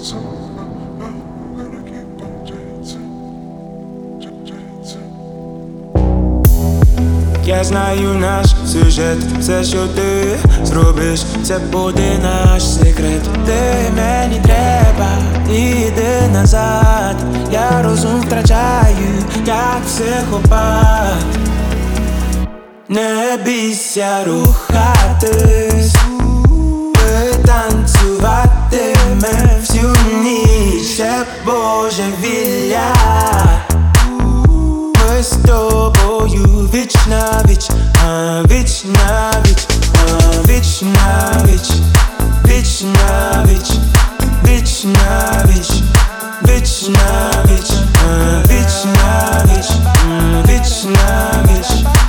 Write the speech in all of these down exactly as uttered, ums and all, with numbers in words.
Я знаю наш сюжет, все, що ти зробиш, це буде наш секрет. Ти мені треба, іди назад. Я розум втрачаю, як психопат. Не бійся рухатись, ми танцюватиме всю ніч, це божевілля. Ми з тобою віч на віч, а віч на віч, а віч на віч, віч на віч, віч на віч, віч на віч, а віч на віч, віч на віч.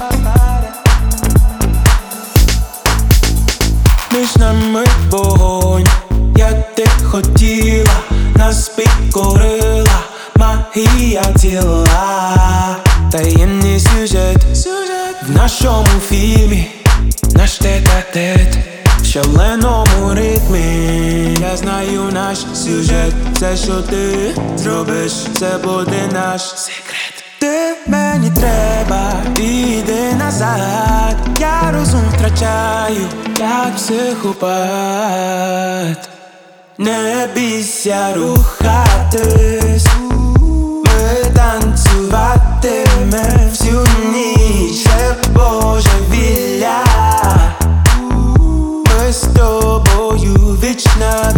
Між нами вогонь, як ти хотіла, нас підкорила магія тіла. Таємний сюжет, сюжет в нашому фільмі, наш тет-а-тет в шаленому ритмі. Я знаю наш сюжет, все, що ти зробиш, це буде наш секрет. Ти мені треба, іди назад. Я розум втрачаю, як психопат. Не бійся рухатись, ми танцюватиме всю ніч, це божевілля. Ми з тобою віч на